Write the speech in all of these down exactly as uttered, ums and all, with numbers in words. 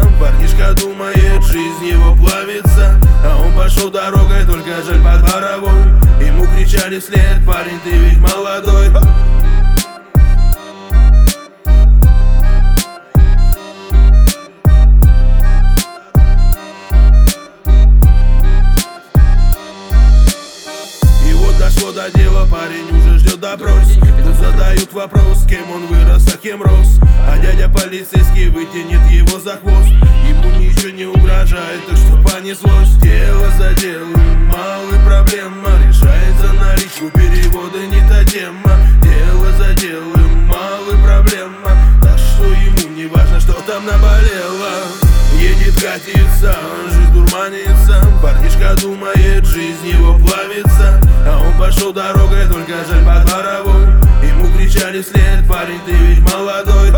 Парнишка думает, жизнь его плавится, а он пошел дорогой, только жаль по дворовой. Ему кричали вслед: парень, ты ведь молодой. Дошло до дела, парень уже ждет допрос. Тут задают вопрос, кем он вырос, а кем рос. А дядя полицейский вытянет его за хвост. Ему ничего не угрожает, так что понеслось. Дело за делом, малый проблема. Решается наличку, переводы не та тема. Дело за делом, малый проблема. Так что ему не важно, что там наболело. Едет, катится, жизнь дурманится. Парнишка думает, жизнь его плавится, а он пошел дорогой, только жаль по дворовой. Ему кричали вслед: парень, ты ведь молодой.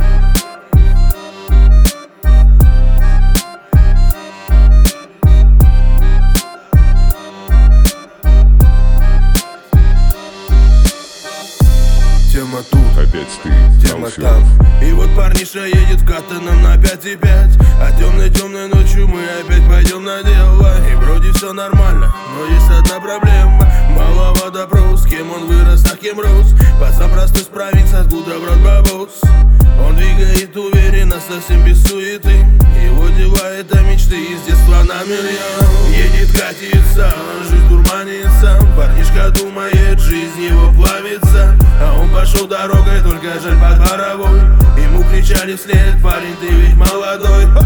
Тема тут, опять ты, тема там. И вот парниша едет в катаном на пять и пять. А темной-темной ночью мы опять пойдем на дело. И вроде все нормально, но есть одна проблема. Малого допрос, кем он вырос, а кем рос. Пацан простой с провинции, откуда брат бабос. Он двигает уверенно, совсем без суеты. Его дела — это мечты из детства на миллион. Едет, катится, жизнь дурманится. Парнишка думает, жизнь его плавится, а он пошел дорогой, только жаль по дворовой. Ему кричали вслед: парень, ты ведь молодой.